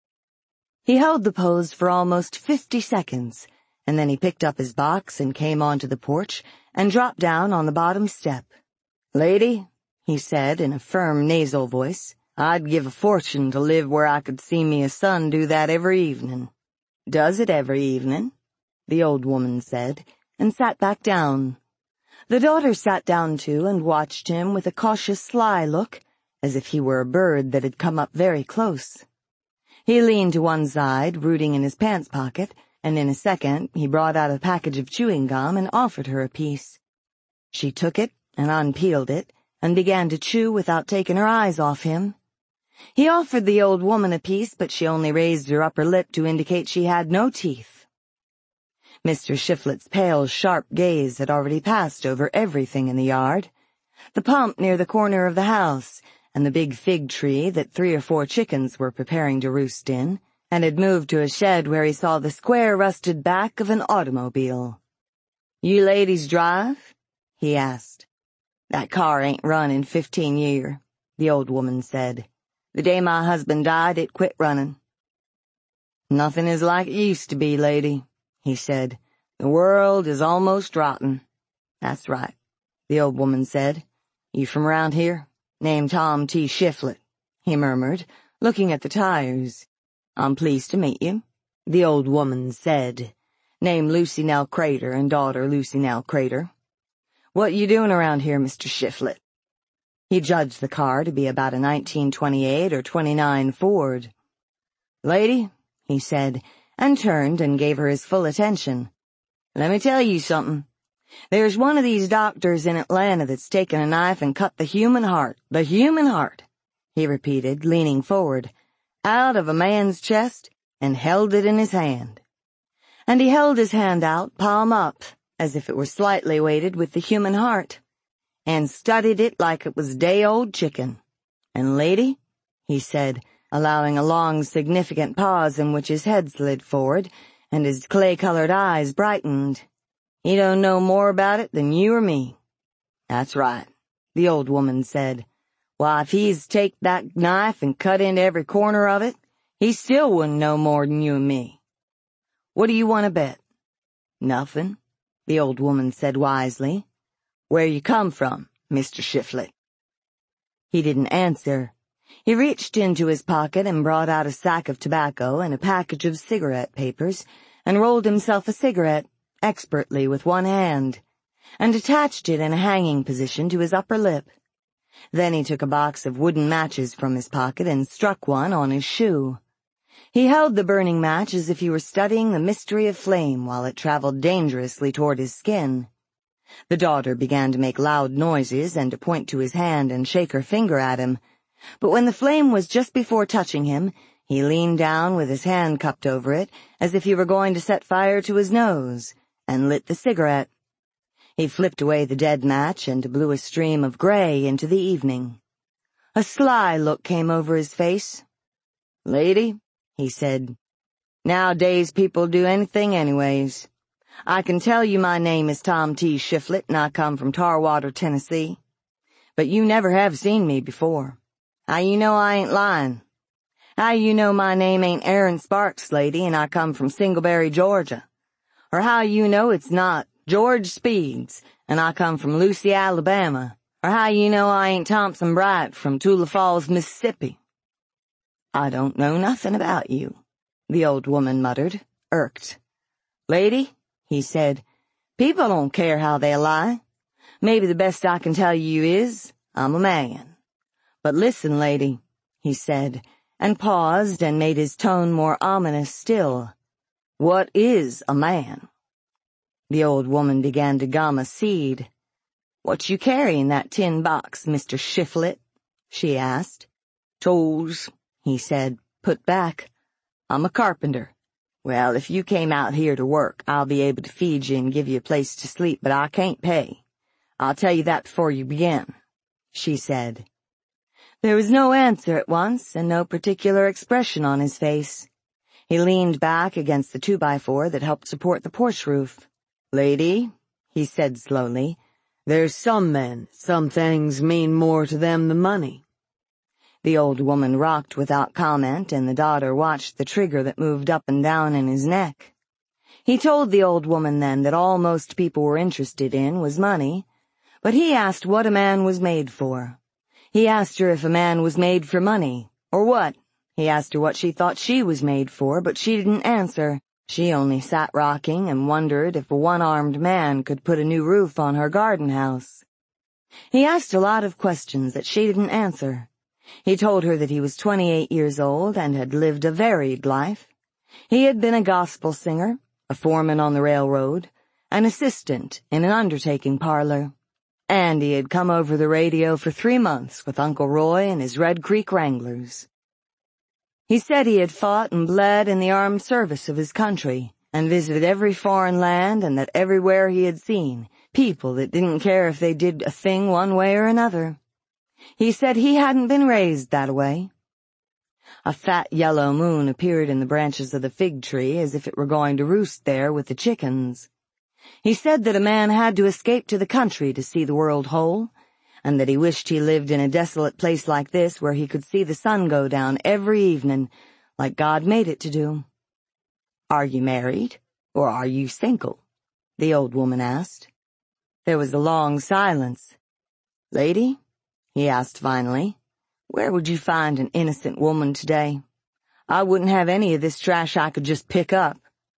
He held the pose for almost 50 seconds, and then he picked up his box and came onto the porch and dropped down on the bottom step. "Lady," he said in a firm nasal voice, "I'd give a fortune to live where I could see me a son do that every evening." "Does it every evening?" the old woman said, and sat back down. The daughter sat down too and watched him with a cautious sly look, as if he were a bird that had come up very close. He leaned to one side, rooting in his pants pocket, and in a second he brought out a package of chewing gum and offered her a piece. She took it and unpeeled it, and began to chew without taking her eyes off him. He offered the old woman a piece, but she only raised her upper lip to indicate she had no teeth. Mr. Shiflett's pale, sharp gaze had already passed over everything in the yard. The pump near the corner of the house, and the big fig tree that 3 or 4 chickens were preparing to roost in, and had moved to a shed where he saw the square rusted back of an automobile. "You ladies drive?" he asked. "That car ain't run in 15 years, the old woman said. "The day my husband died, it quit running." "Nothing is like it used to be, lady," he said. "The world is almost rotten." "That's right," the old woman said. "You from around here?" "Name Tom T. Shiflett," he murmured, looking at the tires. "I'm pleased to meet you," the old woman said. "Name Lucy Nell Crater and daughter Lucy Nell Crater. What you doing around here, Mr. Shiflett?" He judged the car to be about a 1928 or 29 Ford. "Lady," he said, and turned and gave her his full attention. "Let me tell you something. There's one of these doctors in Atlanta that's taken a knife and cut the human heart, he repeated, leaning forward, out of a man's chest, and held it in his hand. And he held his hand out, palm up, as if it were slightly weighted with the human heart, and studied it like it was day-old chicken. And lady," he said, allowing a long, significant pause in which his head slid forward, and his clay-colored eyes brightened, "he don't know more about it than you or me." "That's right," the old woman said. "Why, if he's take that knife and cut into every corner of it, he still wouldn't know more than you and me. What do you want to bet?" "Nothing," the old woman said wisely. "Where you come from, Mr. Shiflett?" He didn't answer. He reached into his pocket and brought out a sack of tobacco and a package of cigarette papers, and rolled himself a cigarette, expertly with one hand, and attached it in a hanging position to his upper lip. Then he took a box of wooden matches from his pocket and struck one on his shoe. He held the burning match as if he were studying the mystery of flame while it traveled dangerously toward his skin. The daughter began to make loud noises and to point to his hand and shake her finger at him, but when the flame was just before touching him, he leaned down with his hand cupped over it as if he were going to set fire to his nose, and lit the cigarette. He flipped away the dead match and blew a stream of gray into the evening. A sly look came over his face. "Lady," he said, "nowadays people do anything anyways. I can tell you my name is Tom T. Shiflett and I come from Tarwater, Tennessee. But you never have seen me before. How you know I ain't lying? How you know my name ain't Aaron Sparks, lady, and I come from Singleberry, Georgia? Or how you know it's not George Speeds, and I come from Lucy, Alabama? Or how you know I ain't Thompson Bright from Tula Falls, Mississippi?" "I don't know nothing about you," the old woman muttered, irked. "Lady," he said, "people don't care how they lie. Maybe the best I can tell you is, I'm a man. But listen, lady," he said, and paused and made his tone more ominous still. "What is a man?" The old woman began to gum a seed. "What you carry in that tin box, Mr. Shiflett?" she asked. "Tools," he said, "put back. I'm a carpenter. Well, if you came out here to work, I'll be able to feed you and give you a place to sleep, but I can't pay. I'll tell you that before you begin," she said. There was no answer at once, and no particular expression on his face. He leaned back against the 2x4 that helped support the porch roof. "Lady," he said slowly, "there's some men, some things mean more to them than money." The old woman rocked without comment, and the daughter watched the trigger that moved up and down in his neck. He told the old woman then that all most people were interested in was money, but he asked what a man was made for. He asked her if a man was made for money, or what. He asked her what she thought she was made for, but she didn't answer. She only sat rocking and wondered if a one-armed man could put a new roof on her garden house. He asked a lot of questions that she didn't answer. He told her that he was 28 years old and had lived a varied life. He had been a gospel singer, a foreman on the railroad, an assistant in an undertaking parlor, and he had come over the radio for 3 months with Uncle Roy and his Red Creek Wranglers. He said he had fought and bled in the armed service of his country and visited every foreign land, and that everywhere he had seen people that didn't care if they did a thing one way or another. He said he hadn't been raised that way. A fat yellow moon appeared in the branches of the fig tree as if it were going to roost there with the chickens. He said that a man had to escape to the country to see the world whole, and that he wished he lived in a desolate place like this where he could see the sun go down every evening, like God made it to do. "Are you married, or are you single?" the old woman asked. There was a long silence. "Lady," he asked finally, "where would you find an innocent woman today? I wouldn't have any of this trash I could just pick up."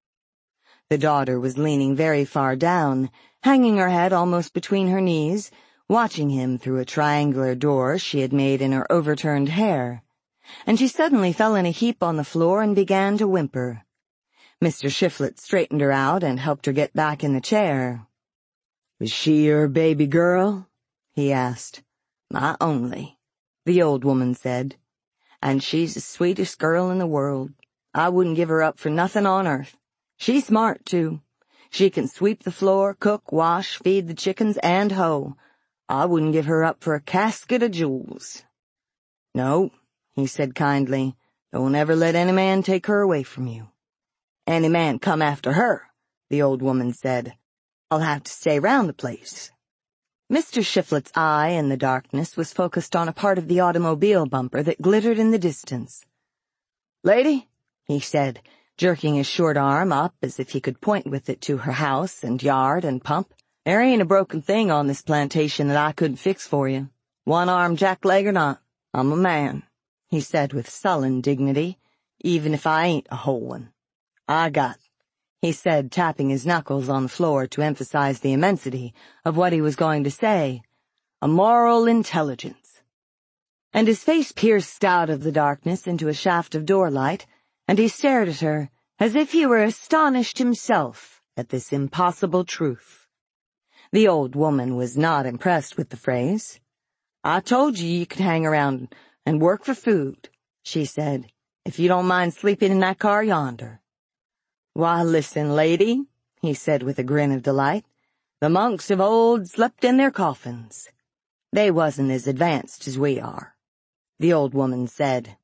The daughter was leaning very far down, hanging her head almost between her knees, watching him through a triangular door she had made in her overturned hair, and she suddenly fell in a heap on the floor and began to whimper. Mr. Shiflett straightened her out and helped her get back in the chair. "Was she your baby girl?" he asked. "My only," the old woman said. "And she's the sweetest girl in the world. I wouldn't give her up for nothing on earth. She's smart, too. She can sweep the floor, cook, wash, feed the chickens, and hoe. I wouldn't give her up for a casket of jewels." "No," he said kindly, "don't ever let any man take her away from you." "Any man come after her," the old woman said, "I'll have to stay round the place." Mr. Shiflett's eye in the darkness was focused on a part of the automobile bumper that glittered in the distance. "Lady," he said, jerking his short arm up as if he could point with it to her house and yard and pump, "there ain't a broken thing on this plantation that I couldn't fix for you. One-armed jackleg or not, I'm a man," he said with sullen dignity, "even if I ain't a whole one. I got," he said, tapping his knuckles on the floor to emphasize the immensity of what he was going to say, "a moral intelligence." And his face pierced out of the darkness into a shaft of doorlight, and he stared at her as if he were astonished himself at this impossible truth. The old woman was not impressed with the phrase. "I told you could hang around and work for food," she said, "if you don't mind sleeping in that car yonder." "Why, listen, lady," he said with a grin of delight. "The monks of old slept in their coffins. They wasn't as advanced as we are," the old woman said.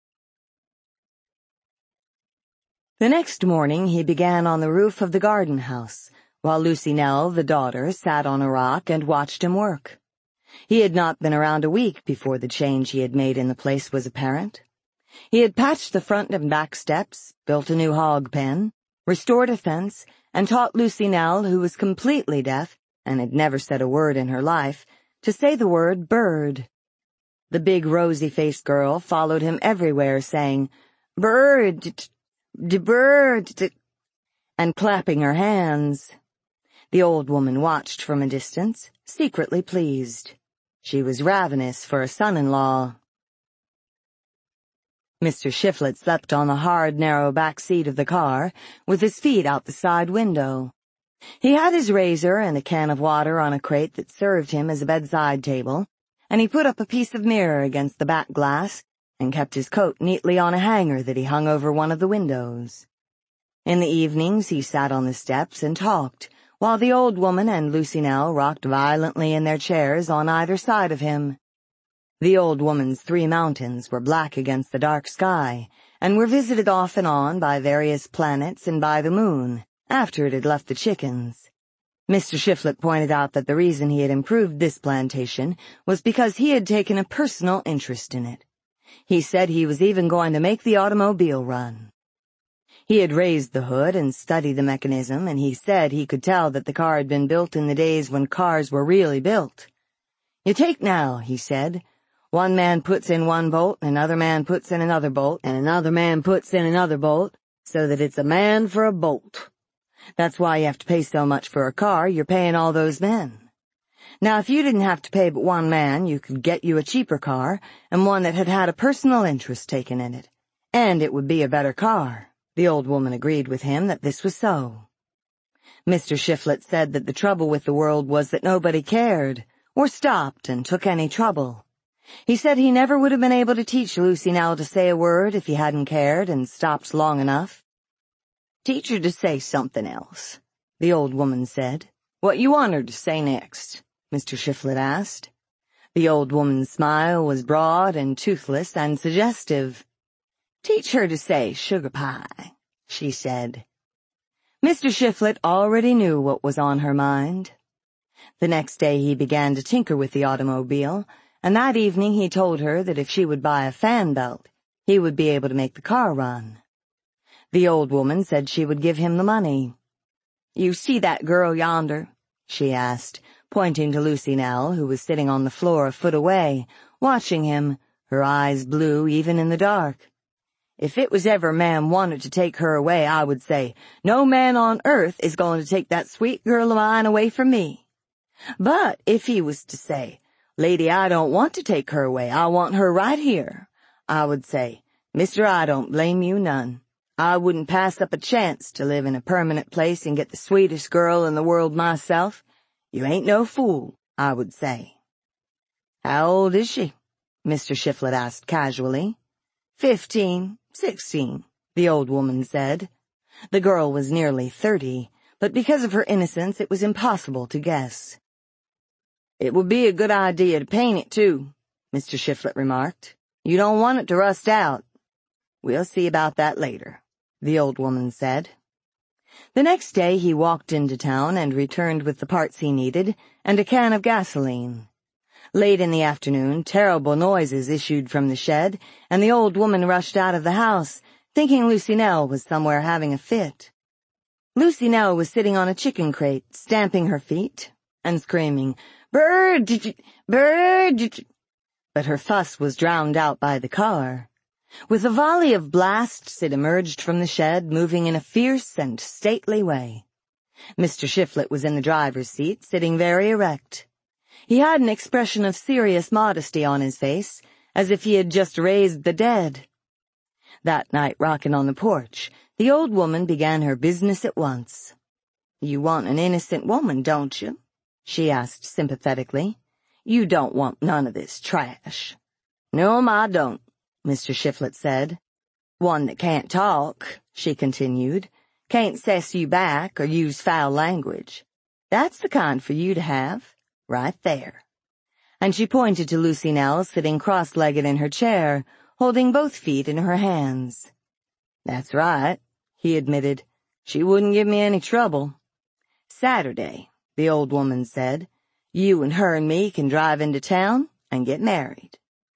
The next morning he began on the roof of the garden house, while Lucy Nell, the daughter, sat on a rock and watched him work. He had not been around a week before the change he had made in the place was apparent. He had patched the front and back steps, built a new hog pen, restored a fence, and taught Lucy Nell, who was completely deaf and had never said a word in her life, to say the word bird. The big rosy-faced girl followed him everywhere, saying, "Bird, bird," and clapping her hands. The old woman watched from a distance, secretly pleased. She was ravenous for a son-in-law. Mr. Shiflett slept on the hard, narrow back seat of the car, with his feet out the side window. He had his razor and a can of water on a crate that served him as a bedside table, and he put up a piece of mirror against the back glass and kept his coat neatly on a hanger that he hung over one of the windows. In the evenings he sat on the steps and talked, while the old woman and Lucy Nell rocked violently in their chairs on either side of him. The old woman's 3 mountains were black against the dark sky, and were visited off and on by various planets and by the moon, after it had left the chickens. Mr. Shiflett pointed out that the reason he had improved this plantation was because he had taken a personal interest in it. He said he was even going to make the automobile run. He had raised the hood and studied the mechanism, and he said he could tell that the car had been built in the days when cars were really built. "You take now," he said. "One man puts in one bolt, and another man puts in another bolt, and another man puts in another bolt, so that it's a man for a bolt. That's why you have to pay so much for a car. You're paying all those men. Now, if you didn't have to pay but one man, you could get you a cheaper car, and one that had had a personal interest taken in it. And it would be a better car." The old woman agreed with him that this was so. Mr. Shiflett said that the trouble with the world was that nobody cared, or stopped and took any trouble. He said he never would have been able to teach Lucy Nell to say a word if he hadn't cared and stopped long enough. "Teach her to say something else," the old woman said. "What you want her to say next?" Mr. Shiflett asked. The old woman's smile was broad and toothless and suggestive. "Teach her to say sugar pie," she said. Mr. Shiflett already knew what was on her mind. The next day he began to tinker with the automobile, and that evening he told her that if she would buy a fan belt, he would be able to make the car run. The old woman said she would give him the money. "You see that girl yonder?" she asked, pointing to Lucy Nell, who was sitting on the floor a foot away, watching him, her eyes blue even in the dark. "If it was ever a man wanted to take her away, I would say, 'No man on earth is going to take that sweet girl of mine away from me.' But if he was to say, 'Lady, I don't want to take her away, I want her right here,' I would say, 'Mister, I don't blame you none. I wouldn't pass up a chance to live in a permanent place and get the sweetest girl in the world myself. You ain't no fool,' I would say." "How old is she?" Mr. Shiflett asked casually. 15, 16, the old woman said. The girl was nearly 30, but because of her innocence it was impossible to guess. "It would be a good idea to paint it, too," Mr. Shiflett remarked. "You don't want it to rust out." "We'll see about that later," the old woman said. The next day he walked into town and returned with the parts he needed and a can of gasoline. Late in the afternoon, terrible noises issued from the shed, and the old woman rushed out of the house, thinking Lucy Nell was somewhere having a fit. Lucy Nell was sitting on a chicken crate, stamping her feet and screaming, "Bird! Bird!" But her fuss was drowned out by the car. With a volley of blasts, it emerged from the shed, moving in a fierce and stately way. Mr. Shiflett was in the driver's seat, sitting very erect. He had an expression of serious modesty on his face, as if he had just raised the dead. That night, rocking on the porch, the old woman began her business at once. "You want an innocent woman, don't you?" she asked sympathetically. "You don't want none of this trash." "No'm, I don't," Mr. Shiflett said. "One that can't talk," she continued, "can't sass you back or use foul language. That's the kind for you to have, right there." And she pointed to Lucy Nell sitting cross-legged in her chair, holding both feet in her hands. "That's right," he admitted. "She wouldn't give me any trouble." "Saturday," the old woman said, "you and her and me can drive into town and get married."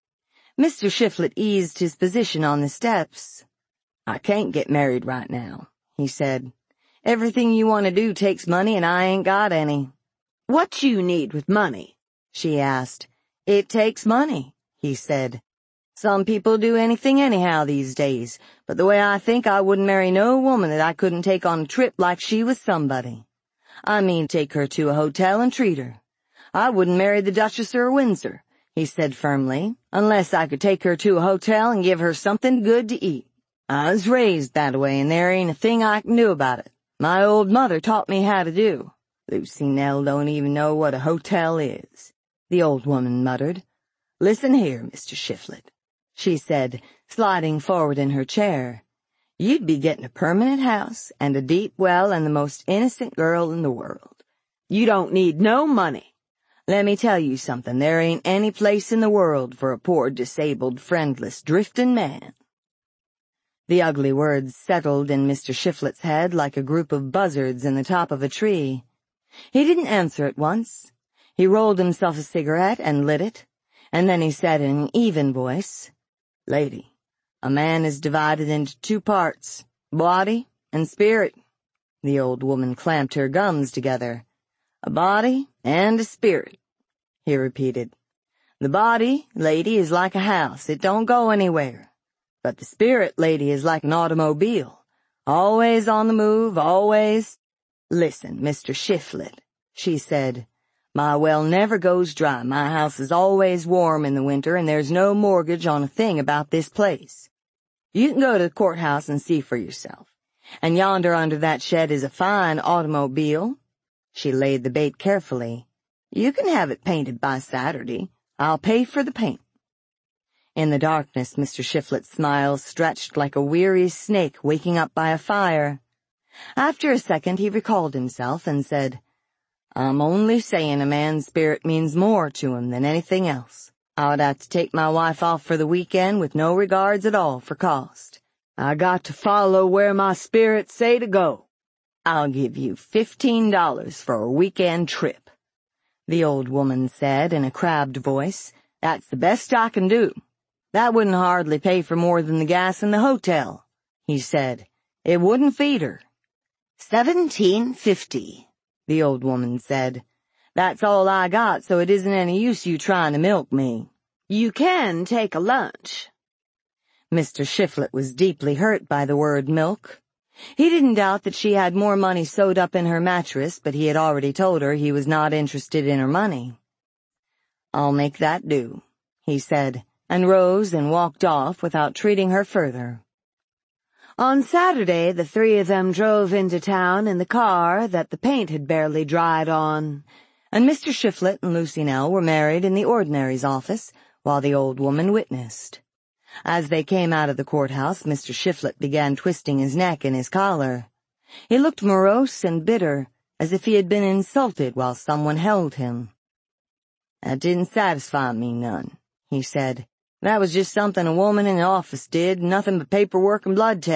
Mr. Shiflett eased his position on the steps. "I can't get married right now," he said. "Everything you want to do takes money and I ain't got any." "What you need with money?" she asked. "It takes money," he said. "Some people do anything anyhow these days, but the way I think, I wouldn't marry no woman that I couldn't take on a trip like she was somebody. I mean, take her to a hotel and treat her. I wouldn't marry the Duchess of Windsor," he said firmly, "unless I could take her to a hotel and give her something good to eat. I was raised that way, and there ain't a thing I can do about it. My old mother taught me how to do." "Lucy Nell don't even know what a hotel is," the old woman muttered. "Listen here, Mr. Shiflett," she said, sliding forward in her chair. "You'd be getting a permanent house and a deep well and the most innocent girl in the world. You don't need no money. Let me tell you something, there ain't any place in the world for a poor, disabled, friendless, drifting man." The ugly words settled in Mr. Shiflett's head like a group of buzzards in the top of a tree. He didn't answer at once. He rolled himself a cigarette and lit it, and then he said in an even voice, "Lady, a man is divided into two parts, body and spirit." The old woman clamped her gums together. "A body and a spirit," he repeated. "The body, lady, is like a house. It don't go anywhere. But the spirit, lady, is like an automobile. Always on the move, always—" "Listen, Mr. Shiflett," she said. "My well never goes dry. My house is always warm in the winter, and there's no mortgage on a thing about this place. You can go to the courthouse and see for yourself. And yonder under that shed is a fine automobile." She laid the bait carefully. "You can have it painted by Saturday. I'll pay for the paint." In the darkness, Mr. Shiflett's smile stretched like a weary snake waking up by a fire. After a second, he recalled himself and said, "I'm only saying a man's spirit means more to him than anything else. I would have to take my wife off for the weekend with no regards at all for cost. I got to follow where my spirit say to go. I'll give you $15 for a weekend trip," the old woman said in a crabbed voice. "That's the best I can do." "That wouldn't hardly pay for more than the gas in the hotel," he said. "It wouldn't feed her." $17.50, the old woman said. "That's all I got, so it isn't any use you trying to milk me. You can take a lunch." Mr. Shiflett was deeply hurt by the word milk. He didn't doubt that she had more money sewed up in her mattress, but he had already told her he was not interested in her money. "I'll make that do," he said, and rose and walked off without treating her further. On Saturday, the three of them drove into town in the car that the paint had barely dried on, and Mr. Shiflett and Lucy Nell were married in the ordinary's office, while the old woman witnessed. As they came out of the courthouse, Mr. Shiflett began twisting his neck in his collar. He looked morose and bitter, as if he had been insulted while someone held him. "That didn't satisfy me none," he said. "That was just something a woman in the office did, nothing but paperwork and blood tests.